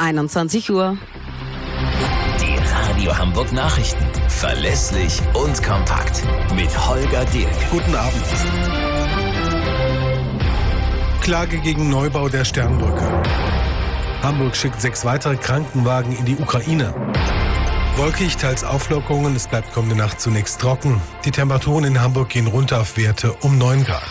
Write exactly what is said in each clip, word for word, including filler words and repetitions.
einundzwanzig Uhr. Die Radio Hamburg Nachrichten. Verlässlich und kompakt. Mit Holger Dirk. Guten Abend. Klage gegen Neubau der Sternbrücke. Hamburg schickt sechs weitere Krankenwagen in die Ukraine. Wolkig, teils Auflockerungen. Es bleibt kommende Nacht zunächst trocken. Die Temperaturen in Hamburg gehen runter auf Werte um neun Grad.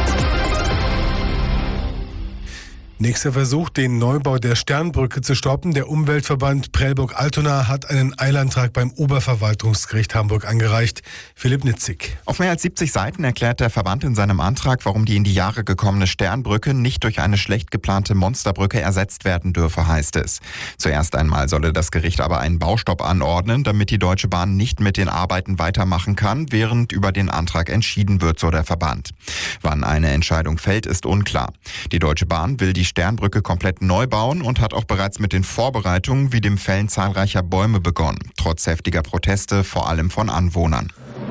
Nächster Versuch, den Neubau der Sternbrücke zu stoppen. Der Umweltverband Prellburg-Altona hat einen Eilantrag beim Oberverwaltungsgericht Hamburg eingereicht. Philipp Nitzig. Auf mehr als siebzig Seiten erklärt der Verband in seinem Antrag, warum die in die Jahre gekommene Sternbrücke nicht durch eine schlecht geplante Monsterbrücke ersetzt werden dürfe, heißt es. Zuerst einmal solle das Gericht aber einen Baustopp anordnen, damit die Deutsche Bahn nicht mit den Arbeiten weitermachen kann, während über den Antrag entschieden wird, so der Verband. Wann eine Entscheidung fällt, ist unklar. Die Deutsche Bahn will die Sternbrücke komplett neu bauen und hat auch bereits mit den Vorbereitungen wie dem Fällen zahlreicher Bäume begonnen, trotz heftiger Proteste, vor allem von Anwohnern.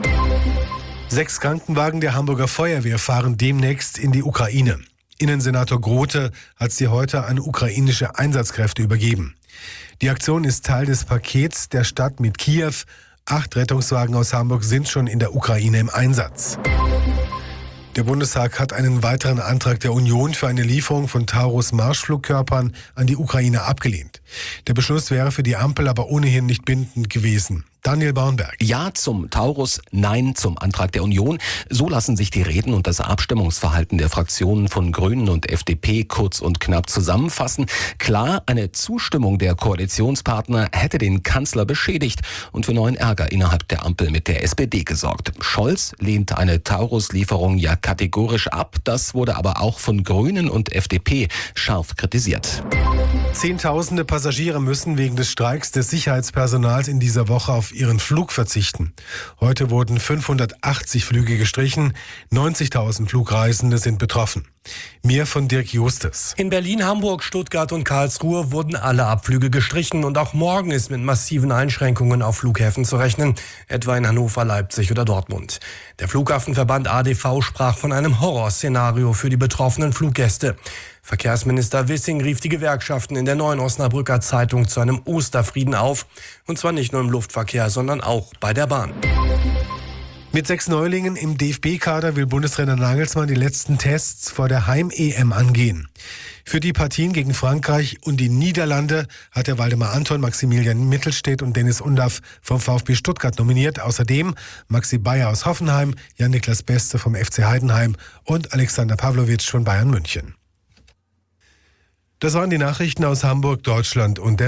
Sechs Krankenwagen der Hamburger Feuerwehr fahren demnächst in die Ukraine. Innensenator Grote hat sie heute an ukrainische Einsatzkräfte übergeben. Die Aktion ist Teil des Pakets der Stadt mit Kiew. Acht Rettungswagen aus Hamburg sind schon in der Ukraine im Einsatz. Der Bundestag hat einen weiteren Antrag der Union für eine Lieferung von Taurus-Marschflugkörpern an die Ukraine abgelehnt. Der Beschluss wäre für die Ampel aber ohnehin nicht bindend gewesen. Daniel Baunberg. Ja zum Taurus, nein zum Antrag der Union. So lassen sich die Reden und das Abstimmungsverhalten der Fraktionen von Grünen und F D P kurz und knapp zusammenfassen. Klar, eine Zustimmung der Koalitionspartner hätte den Kanzler beschädigt und für neuen Ärger innerhalb der Ampel mit der S P D gesorgt. Scholz lehnt eine Taurus-Lieferung ja kategorisch ab. Das wurde aber auch von Grünen und F D P scharf kritisiert. Zehntausende Passagiere müssen wegen des Streiks des Sicherheitspersonals in dieser Woche auf ihren Flug verzichten. Heute wurden fünfhundertachtzig Flüge gestrichen, neunzigtausend Flugreisende sind betroffen. Mehr von Dirk Justus. In Berlin, Hamburg, Stuttgart und Karlsruhe wurden alle Abflüge gestrichen und auch morgen ist mit massiven Einschränkungen auf Flughäfen zu rechnen, etwa in Hannover, Leipzig oder Dortmund. Der Flughafenverband A D V sprach von einem Horrorszenario für die betroffenen Fluggäste. Verkehrsminister Wissing rief die Gewerkschaften in der Neuen Osnabrücker Zeitung zu einem Osterfrieden auf. Und zwar nicht nur im Luftverkehr, sondern auch bei der Bahn. Mit sechs Neulingen im D F B-Kader will Bundestrainer Nagelsmann die letzten Tests vor der Heim-E M angehen. Für die Partien gegen Frankreich und die Niederlande hat er Waldemar Anton, Maximilian Mittelstädt und Dennis Undaff vom VfB Stuttgart nominiert. Außerdem Maxi Bayer aus Hoffenheim, Jan-Niklas Beste vom F C Heidenheim und Alexander Pavlovic von Bayern München. Das waren die Nachrichten aus Hamburg, Deutschland und der